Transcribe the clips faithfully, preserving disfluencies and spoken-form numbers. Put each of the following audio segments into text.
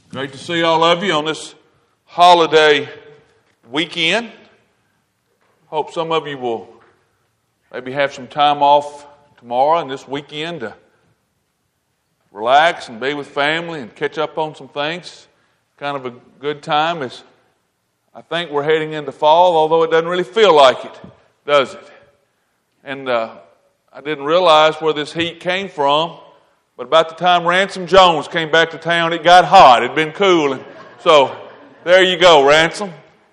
Great to see all of you on this holiday weekend. Hope some of you will maybe have some time off tomorrow and this weekend to relax and be with family and catch up on some things. Kind of a good time as I think we're heading into fall, although it doesn't really feel like it, does it? And uh, I didn't realize where this heat came from. But about the time Ransom Jones came back to town, it got hot. It'd been cool. And so there you go, Ransom.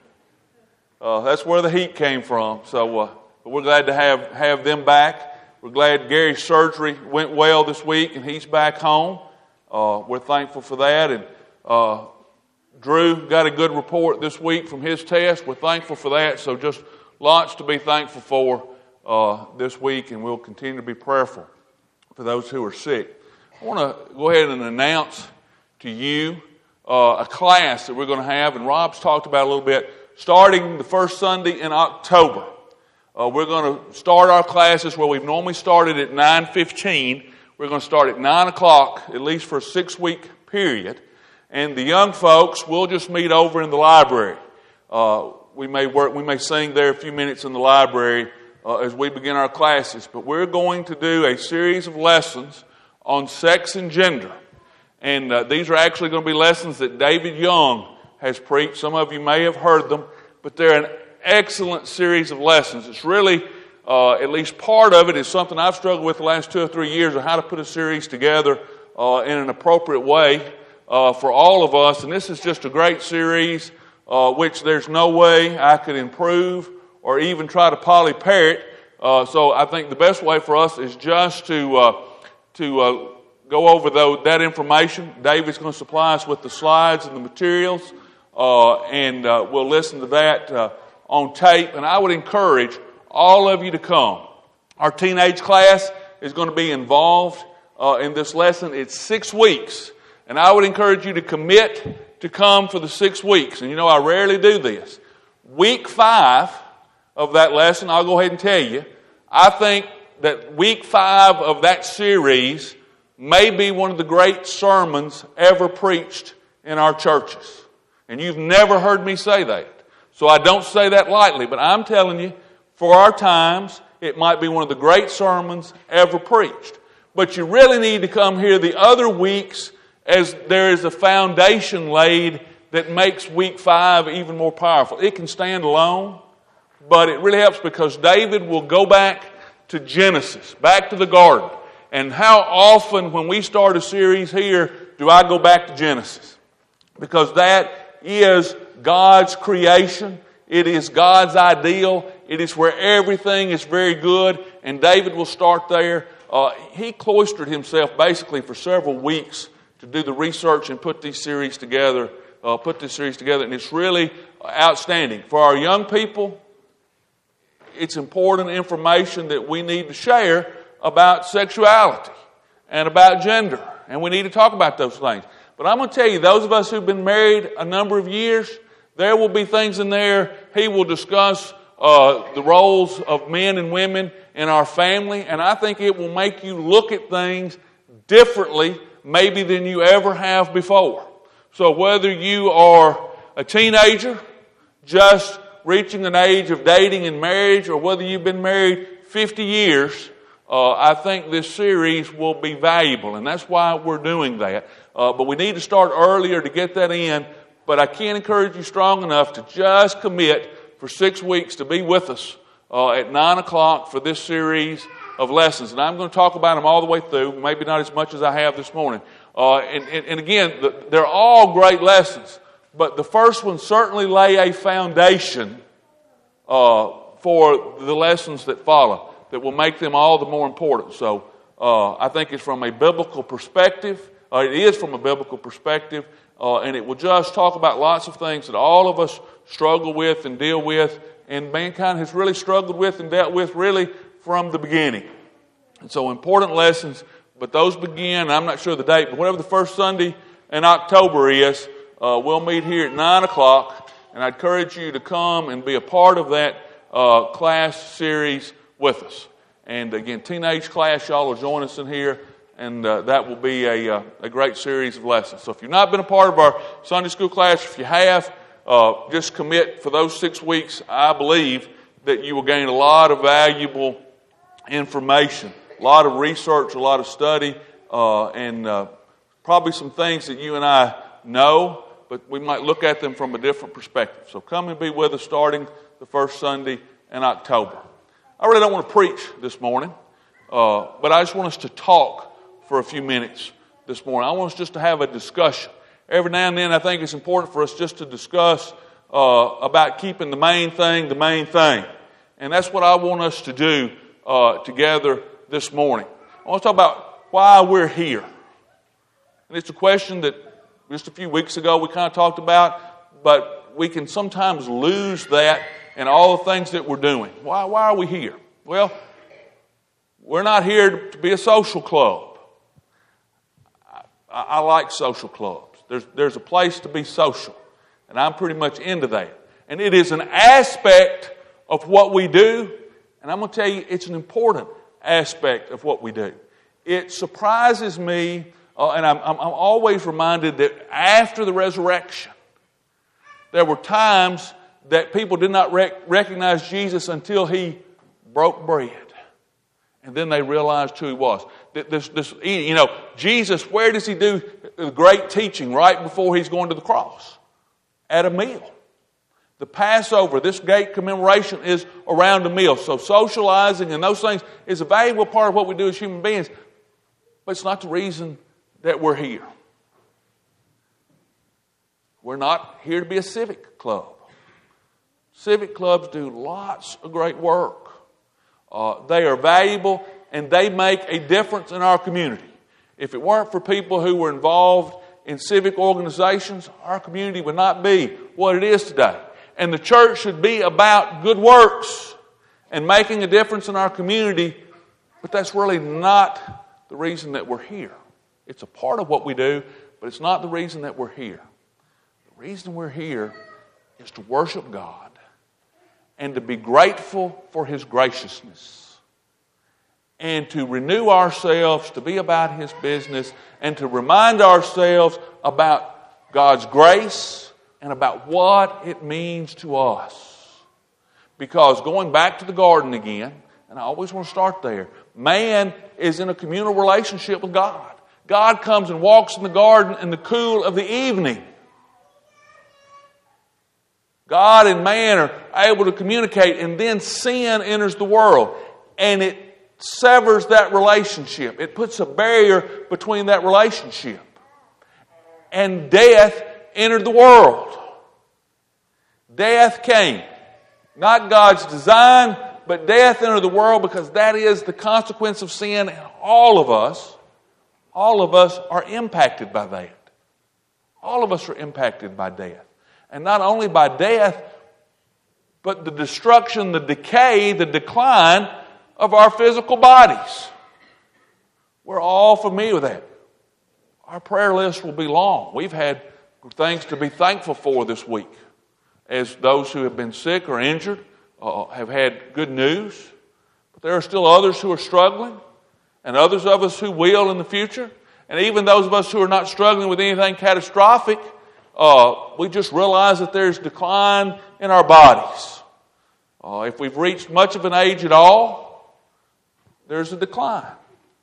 Uh, that's where the heat came from. So uh, but we're glad to have, have them back. We're glad Gary's surgery went well this week and he's back home. Uh, we're thankful for that. And uh, Drew got a good report this week from his test. We're thankful for that. So just lots to be thankful for uh, this week, and we'll continue to be prayerful for those who are sick. I want to go ahead and announce to you uh, a class that we're going to have, and Rob's talked about it a little bit, starting the first Sunday in October. Uh, we're going to start our classes where we've normally started at nine fifteen. We're going to start at nine o'clock, at least for a six-week period. And the young folks will just meet over in the library. Uh, we may work, we may sing there a few minutes in the library uh, as we begin our classes. But we're going to do a series of lessons on sex and gender. And uh, these are actually going to be lessons that David Young has preached. Some of you may have heard them, but they're an excellent series of lessons. It's really, uh, at least part of it is something I've struggled with the last two or three years of how to put a series together uh, in an appropriate way uh, for all of us. And this is just a great series, uh, which there's no way I could improve or even try to Polly Parrot. Uh, so I think the best way for us is just to uh, to uh, go over the, that information. David's going to supply us with the slides and the materials, uh, and uh, we'll listen to that uh, on tape. And I would encourage all of you to come. Our teenage class is going to be involved uh, in this lesson. It's six weeks, and I would encourage you to commit to come for the six weeks. And you know, I rarely do this. Week five of that lesson, I'll go ahead and tell you, I think that week five of that series may be one of the great sermons ever preached in our churches. And you've never heard me say that. So I don't say that lightly, but I'm telling you, for our times, it might be one of the great sermons ever preached. But you really need to come here the other weeks as there is a foundation laid that makes week five even more powerful. It can stand alone, but it really helps because David will go back to Genesis, back to the garden. And how often when we start a series here do I go back to Genesis? Because that is God's creation. It is God's ideal. It is where everything is very good. And David will start there. Uh, he cloistered himself basically for several weeks to do the research and put these series together, uh, put this series together. And it's really outstanding. For our young people, it's important information that we need to share about sexuality and about gender. And we need to talk about those things. But I'm going to tell you, those of us who've been married a number of years, there will be things in there. He will discuss uh, the roles of men and women in our family. And I think it will make you look at things differently maybe than you ever have before. So whether you are a teenager, just reaching an age of dating and marriage, or whether you've been married fifty years, uh, I think this series will be valuable, and that's why we're doing that. Uh, but we need to start earlier to get that in, but I can't encourage you strong enough to just commit for six weeks to be with us uh, at nine o'clock for this series of lessons. And I'm going to talk about them all the way through, maybe not as much as I have this morning. Uh, and, and, and again, the, they're all great lessons. But the first one certainly lay a foundation uh, for the lessons that follow that will make them all the more important. So uh, I think it's from a biblical perspective. Uh, it is from a biblical perspective. Uh, and it will just talk about lots of things that all of us struggle with and deal with. And mankind has really struggled with and dealt with really from the beginning. And so important lessons. But those begin, I'm not sure the date, but whatever the first Sunday in October is, Uh, we'll meet here at nine o'clock, and I encourage you to come and be a part of that uh, class series with us. And again, teenage class, y'all will join us in here, and uh, that will be a, uh, a great series of lessons. So if you've not been a part of our Sunday school class, if you have, uh, just commit for those six weeks. I believe that you will gain a lot of valuable information, a lot of research, a lot of study, uh, and uh, probably some things that you and I know, but we might look at them from a different perspective. So come and be with us starting the first Sunday in October. I really don't want to preach this morning, uh, but I just want us to talk for a few minutes this morning. I want us just to have a discussion. Every now and then I think it's important for us just to discuss uh, about keeping the main thing the main thing. And that's what I want us to do uh, together this morning. I want to talk about why we're here. And it's a question that just a few weeks ago we kind of talked about, but we can sometimes lose that in all the things that we're doing. Why, why are we here? Well, we're not here to be a social club. I, I like social clubs. There's, there's a place to be social, and I'm pretty much into that. And it is an aspect of what we do, and I'm going to tell you, it's an important aspect of what we do. It surprises me, uh, and I'm, I'm, I'm always reminded that after the resurrection, there were times that people did not rec- recognize Jesus until he broke bread. And then they realized who he was. This, this, you know, Jesus, where does he do the great teaching right before he's going to the cross? At a meal. The Passover, this great commemoration, is around a meal. So socializing and those things is a valuable part of what we do as human beings. But it's not the reason that we're here. We're not here to be a civic club. Civic clubs do lots of great work. Uh, they are valuable, and they make a difference in our community. If it weren't for people who were involved in civic organizations, our community would not be what it is today. And the church should be about good works and making a difference in our community, but that's really not the reason that we're here. It's a part of what we do, but it's not the reason that we're here. The reason we're here is to worship God and to be grateful for his graciousness, and to renew ourselves to be about his business, and to remind ourselves about God's grace and about what it means to us. Because going back to the garden again, and I always want to start there, man is in a communal relationship with God. God comes and walks in the garden in the cool of the evening. God and man are able to communicate, and then sin enters the world, and it severs that relationship. It puts a barrier between that relationship. And death entered the world. Death came. Not God's design, but death entered the world because that is the consequence of sin, and all of us, all of us are impacted by that. All of us are impacted by death. And not only by death, but the destruction, the decay, the decline of our physical bodies. We're all familiar with that. Our prayer list will be long. We've had things to be thankful for this week, as those who have been sick or injured uh, have had good news. But there are still others who are struggling, and others of us who will in the future. And even those of us who are not struggling with anything catastrophic, Uh, we just realize that there's decline in our bodies. Uh, if we've reached much of an age at all, there's a decline.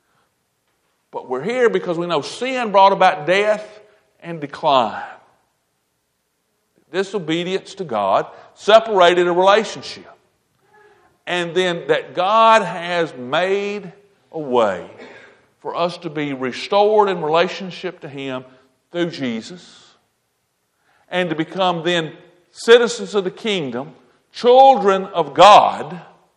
But we're here because we know sin brought about death and decline. Disobedience to God separated a relationship. And then that God has made a way for us to be restored in relationship to him through Jesus, and to become then citizens of the kingdom, children of God,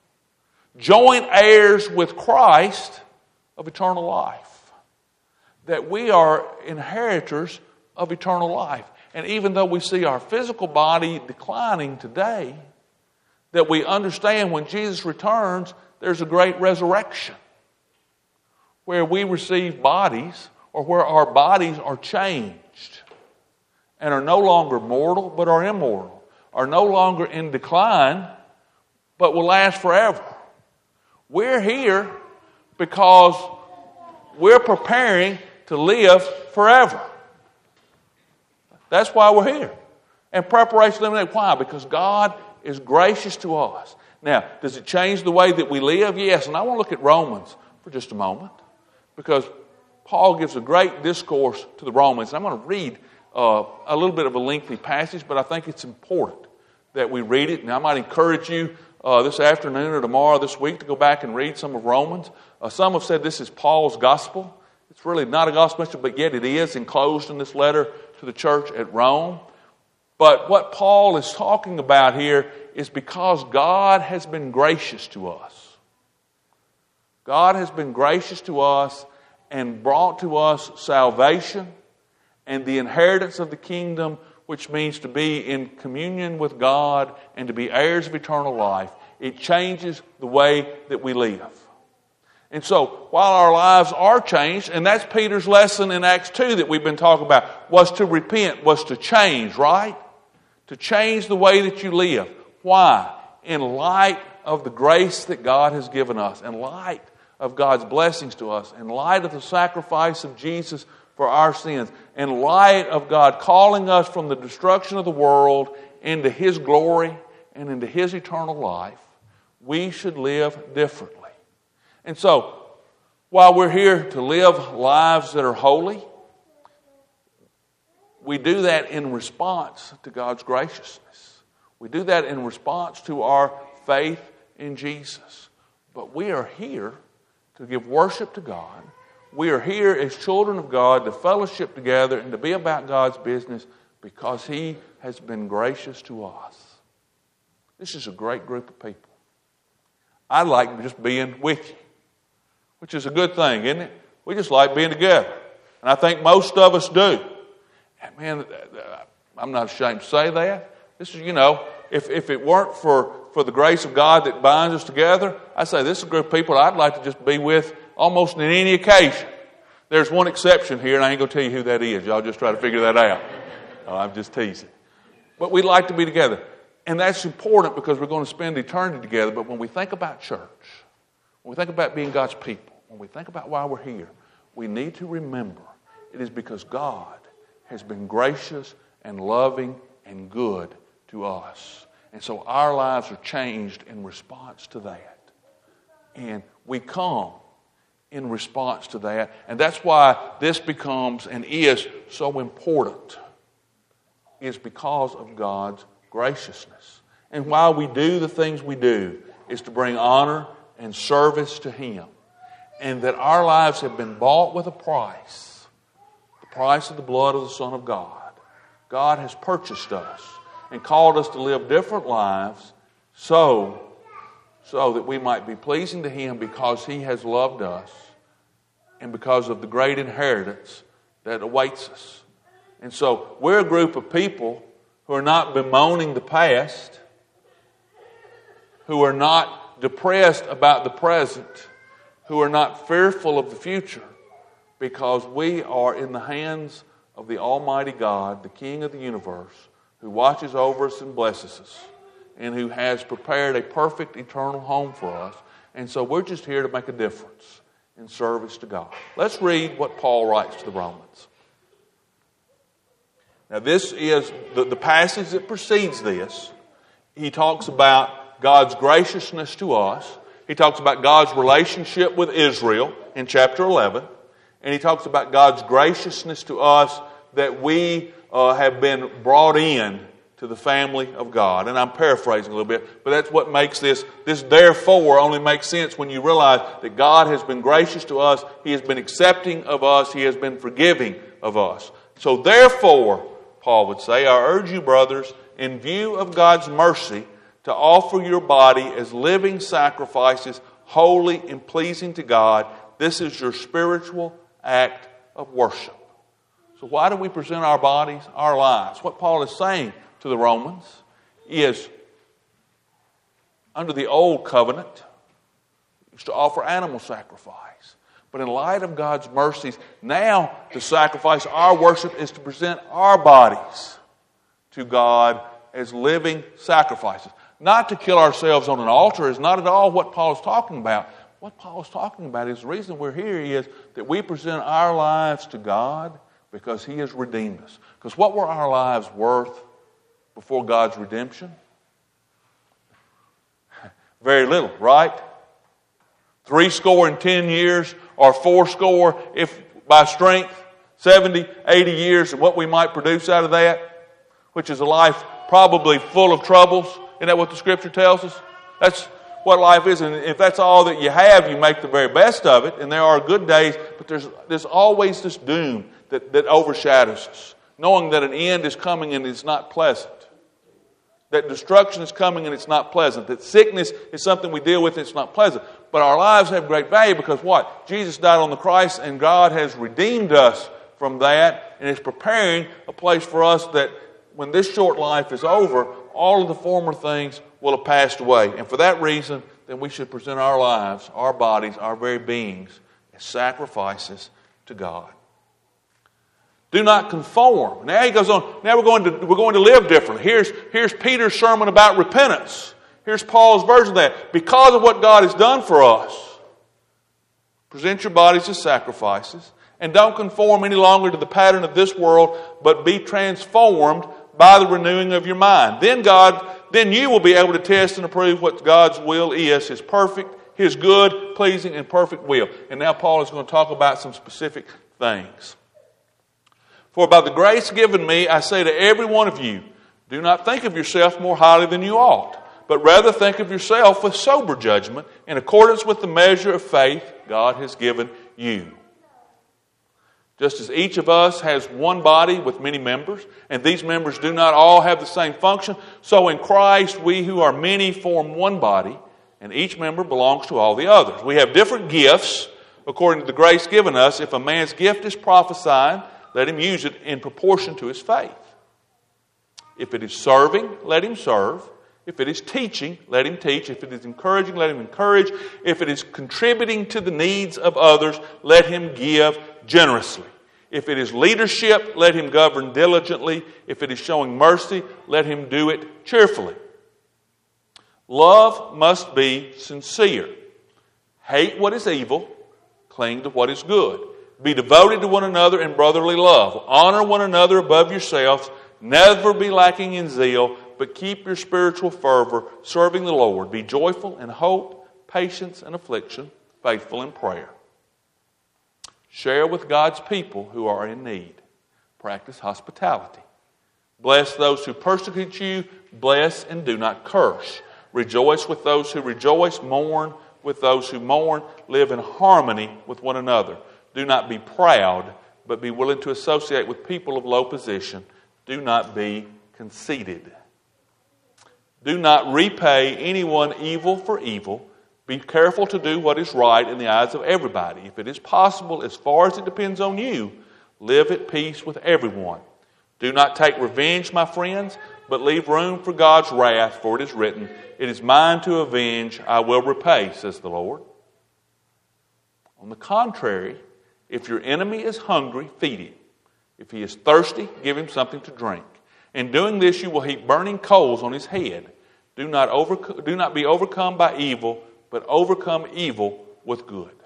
joint heirs with Christ of eternal life. That we are inheritors of eternal life. And even though we see our physical body declining today, that we understand when Jesus returns, there's a great resurrection where we receive bodies, or where our bodies are changed and are no longer mortal but are immortal, are no longer in decline but will last forever. We're here because we're preparing to live forever. That's why we're here. And preparation eliminated. Why? Because God is gracious to us. Now, does it change the way that we live? Yes. And I want to look at Romans for just a moment, because Paul gives a great discourse to the Romans. And I'm going to read uh, a little bit of a lengthy passage, but I think it's important that we read it. And I might encourage you uh, this afternoon or tomorrow, this week, to go back and read some of Romans. Uh, some have said this is Paul's gospel. It's really not a gospel, but yet it is enclosed in this letter to the church at Rome. But what Paul is talking about here is because God has been gracious to us. God has been gracious to us and brought to us salvation and the inheritance of the kingdom, which means to be in communion with God and to be heirs of eternal life. It changes the way that we live. And so, while our lives are changed, and that's Peter's lesson in Acts two that we've been talking about, was to repent, was to change, right? To change the way that you live. Why? In light of the grace that God has given us, in light of God's blessings to us, in light of the sacrifice of Jesus for our sins, in light of God calling us from the destruction of the world into His glory and into His eternal life, we should live differently. And so, while we're here to live lives that are holy, we do that in response to God's graciousness. We do that in response to our faith in Jesus. But we are here to give worship to God. We are here as children of God to fellowship together and to be about God's business because He has been gracious to us. This is a great group of people. I like just being with you, which is a good thing, isn't it? We just like being together. And I think most of us do. And man, I'm not ashamed to say that. This is, you know, if, if it weren't for, for the grace of God that binds us together, I say this is a group of people I'd like to just be with almost on any occasion. There's one exception here, and I ain't going to tell you who that is. Y'all just try to figure that out. Oh, I'm just teasing. But we like to be together. And that's important because we're going to spend eternity together. But when we think about church, when we think about being God's people, when we think about why we're here, we need to remember it is because God has been gracious and loving and good to us. And so our lives are changed in response to that. And we come in response to that. And that's why this becomes and is so important. Is because of God's graciousness. And why we do the things we do is to bring honor and service to Him. And that our lives have been bought with a price. The price of the blood of the Son of God. God has purchased us and called us to live different lives so, so that we might be pleasing to Him because He has loved us and because of the great inheritance that awaits us. And so we're a group of people who are not bemoaning the past, who are not depressed about the present, who are not fearful of the future, because we are in the hands of the Almighty God, the King of the universe, who watches over us and blesses us, and who has prepared a perfect eternal home for us. And so we're just here to make a difference in service to God. Let's read what Paul writes to the Romans. Now this is the, the passage that precedes this. He talks about God's graciousness to us. He talks about God's relationship with Israel in chapter eleven. And he talks about God's graciousness to us that we uh, have been brought in to the family of God. And I'm paraphrasing a little bit, but that's what makes this, this therefore only makes sense when you realize that God has been gracious to us. He has been accepting of us. He has been forgiving of us. So therefore, Paul would say, I urge you, brothers, in view of God's mercy, to offer your body as living sacrifices, holy and pleasing to God. This is your spiritual act of worship. So why do we present our bodies, our lives? What Paul is saying to the Romans is, under the old covenant, is to offer animal sacrifice. But in light of God's mercies, now to sacrifice our worship is to present our bodies to God as living sacrifices. Not to kill ourselves on an altar is not at all what Paul is talking about. what Paul's talking about is the reason we're here is that we present our lives to God because He has redeemed us. Because what were our lives worth before God's redemption? Very little, right? Three score and ten years, or four score if by strength, seventy, eighty years of what we might produce out of that, which is a life probably full of troubles. Isn't that what the Scripture tells us? That's what life is. And if that's all that you have, you make the very best of it. And there are good days, but there's there's always this doom that, that overshadows us, knowing that an end is coming and it's not pleasant. That destruction is coming and it's not pleasant. That sickness is something we deal with and it's not pleasant. But our lives have great value because what? Jesus died on the cross and God has redeemed us from that and is preparing a place for us that when this short life is over, all of the former things will have passed away. And for that reason, then we should present our lives, our bodies, our very beings as sacrifices to God. Do not conform. Now he goes on. Now we're going to we're going to live differently. Here's here's Peter's sermon about repentance. Here's Paul's version of that. Because of what God has done for us, present your bodies as sacrifices, and don't conform any longer to the pattern of this world, but be transformed by the renewing of your mind. Then God, then you will be able to test and approve what God's will is, His perfect, His good, pleasing, and perfect will. And now Paul is going to talk about some specific things. For by the grace given me, I say to every one of you, do not think of yourself more highly than you ought, but rather think of yourself with sober judgment in accordance with the measure of faith God has given you. Just as each of us has one body with many members, and these members do not all have the same function, so in Christ we who are many form one body, and each member belongs to all the others. We have different gifts according to the grace given us. If a man's gift is prophesying, let him use it in proportion to his faith. If it is serving, let him serve. If it is teaching, let him teach. If it is encouraging, let him encourage. If it is contributing to the needs of others, let him give generously. If it is leadership, let him govern diligently. If it is showing mercy, let him do it cheerfully. Love must be sincere. Hate what is evil, cling to what is good. Be devoted to one another in brotherly love. Honor one another above yourselves. Never be lacking in zeal, but keep your spiritual fervor, serving the Lord. Be joyful in hope, patience in affliction, faithful in prayer. Share with God's people who are in need. Practice hospitality. Bless those who persecute you. Bless and do not curse. Rejoice with those who rejoice. Mourn with those who mourn. Live in harmony with one another. Do not be proud, but be willing to associate with people of low position. Do not be conceited. Do not repay anyone evil for evil. Be careful to do what is right in the eyes of everybody. If it is possible, as far as it depends on you, live at peace with everyone. Do not take revenge, my friends, but leave room for God's wrath, for it is written, it is mine to avenge, I will repay, says the Lord. On the contrary, if your enemy is hungry, feed him. If he is thirsty, give him something to drink. In doing this, you will heap burning coals on his head. Do not over, do not be overcome by evil, but overcome evil with good.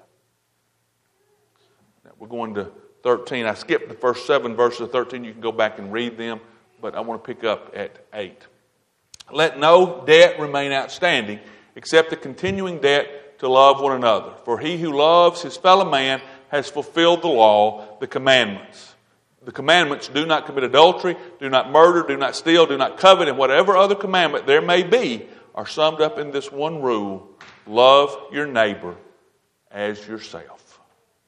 Now, we're going to thirteen. I skipped the first seven verses of thirteen. You can go back and read them, but I want to pick up at eight. Let no debt remain outstanding, except the continuing debt to love one another. For he who loves his fellow man has fulfilled the law, the commandments. The commandments, do not commit adultery, do not murder, do not steal, do not covet, and whatever other commandment there may be are summed up in this one rule: love your neighbor as yourself.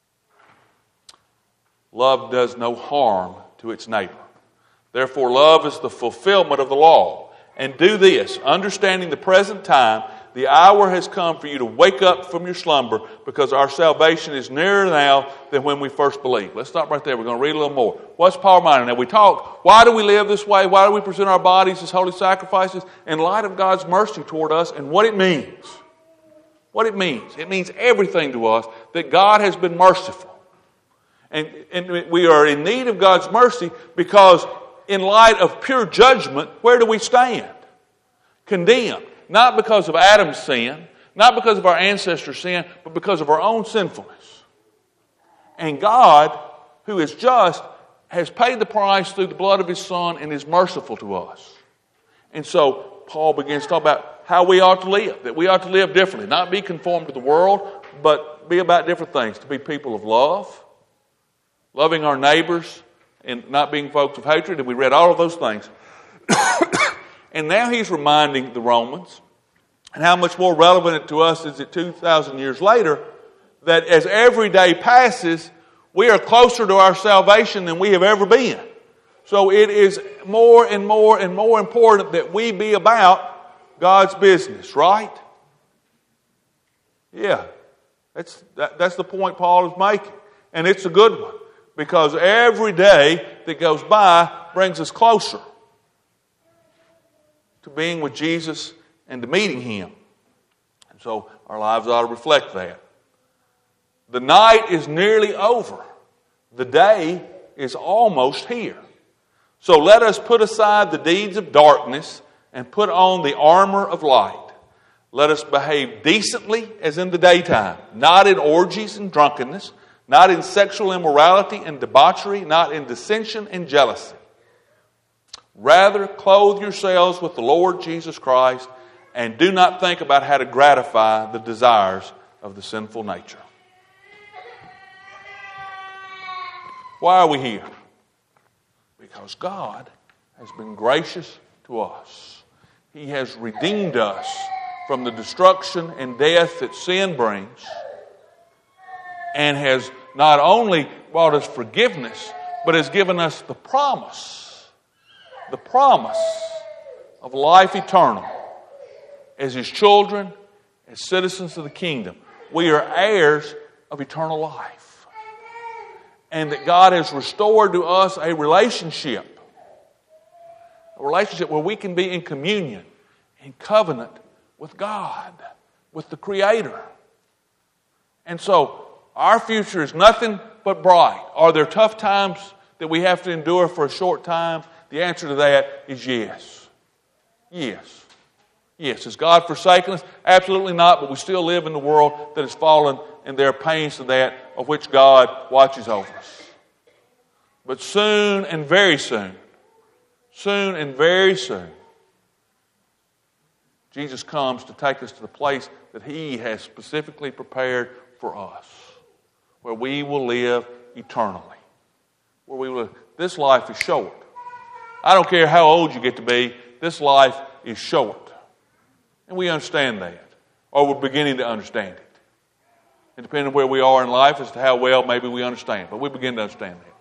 Love does no harm to its neighbor. Therefore, love is the fulfillment of the law. And do this, understanding the present time, the hour has come for you to wake up from your slumber, because our salvation is nearer now than when we first believed. Let's stop right there. We're going to read a little more. What's Paul reminding? Now we talk, why do we live this way? Why do we present our bodies as holy sacrifices? In light of God's mercy toward us and what it means. What it means. It means everything to us that God has been merciful. And, and we are in need of God's mercy because in light of pure judgment, where do we stand? Condemned. Not because of Adam's sin, Not because of our ancestors' sin, but because of our own sinfulness. And God, who is just, has paid the price through the blood of His Son and is merciful to us. And so Paul begins to talk about how we ought to live, that we ought to live differently, not be conformed to the world, but be about different things, to be people of love, loving our neighbors, and not being folks of hatred. And we read all of those things. And now he's reminding the Romans, and how much more relevant to us is it two thousand years later, that as every day passes, we are closer to our salvation than we have ever been. So it is more and more and more important that we be about God's business, right? Yeah, that's that, that's the point Paul is making. And it's a good one, because every day that goes by brings us closer to being with Jesus and to meeting Him. And so our lives ought to reflect that. The night is nearly over. The day is almost here. So let us put aside the deeds of darkness and put on the armor of light. Let us behave decently as in the daytime, not in orgies and drunkenness, not in sexual immorality and debauchery, not in dissension and jealousy. Rather, clothe yourselves with the Lord Jesus Christ, and do not think about how to gratify the desires of the sinful nature. Why are we here? Because God has been gracious to us. He has redeemed us from the destruction and death that sin brings, and has not only brought us forgiveness, but has given us the promise The promise of life eternal as His children, as citizens of the kingdom. We are heirs of eternal life. And that God has restored to us a relationship. A relationship where we can be in communion, in covenant with God, with the Creator. And so, our future is nothing but bright. Are there tough times that we have to endure for a short time? The answer to that is yes. Yes. Yes. Has God forsaken us? Absolutely not, but we still live in the world that has fallen, and there are pains to that of which God watches over us. But soon and very soon, soon and very soon, Jesus comes to take us to the place that He has specifically prepared for us, where we will live eternally. Where we will. This life is short. I don't care how old you get to be, this life is short. And we understand that. Or we're beginning to understand it. And depending on where we are in life as to how well maybe we understand. But we begin to understand that.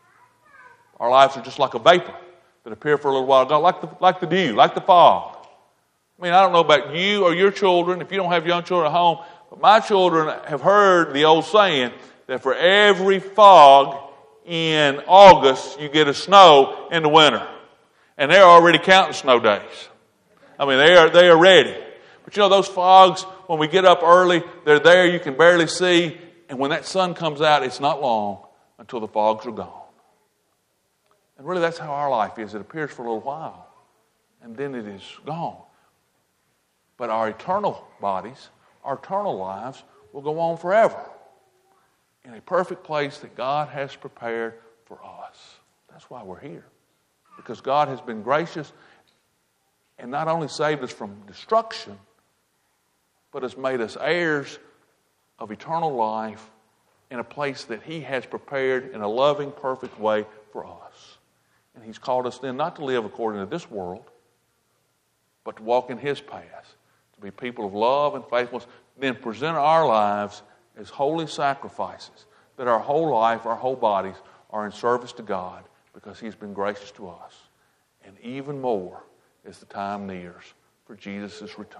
Our lives are just like a vapor that appear for a little while ago, like the, like the dew, like the fog. I mean, I don't know about you or your children, if you don't have young children at home, but my children have heard the old saying that for every fog in August, you get a snow in the winter. And they're already counting snow days. I mean, they are they are ready. But you know, those fogs, when we get up early, they're there, you can barely see. And when that sun comes out, it's not long until the fogs are gone. And really, that's how our life is. It appears for a little while, and then it is gone. But our eternal bodies, our eternal lives, will go on forever in a perfect place that God has prepared for us. That's why we're here. Because God has been gracious and not only saved us from destruction, but has made us heirs of eternal life in a place that He has prepared in a loving, perfect way for us. And He's called us then not to live according to this world, but to walk in His path, to be people of love and faithfulness, then present our lives as holy sacrifices, that our whole life, our whole bodies are in service to God because He's been gracious to us. And even more as the time nears for Jesus' return.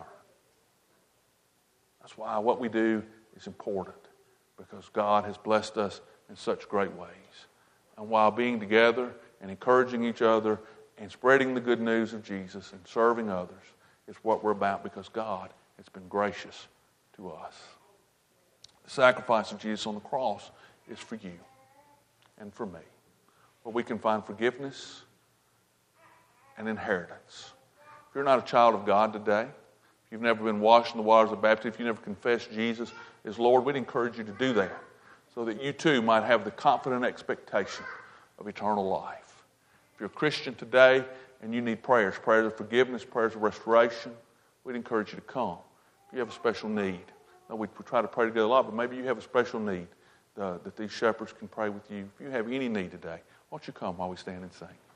That's why what we do is important, because God has blessed us in such great ways. And while being together and encouraging each other and spreading the good news of Jesus and serving others is what we're about, because God has been gracious to us. The sacrifice of Jesus on the cross is for you and for me, where we can find forgiveness and inheritance. If you're not a child of God today, If you've never been washed in the waters of baptism, if you've never confessed Jesus as Lord, we'd encourage you to do that so that you too might have the confident expectation of eternal life. If you're a Christian today and you need prayers, prayers of forgiveness, prayers of restoration, we'd encourage you to come. If you have a special need, now we try to pray together a lot, but maybe you have a special need uh, that these shepherds can pray with you. If you have any need today, why don't you come while we stand and sing?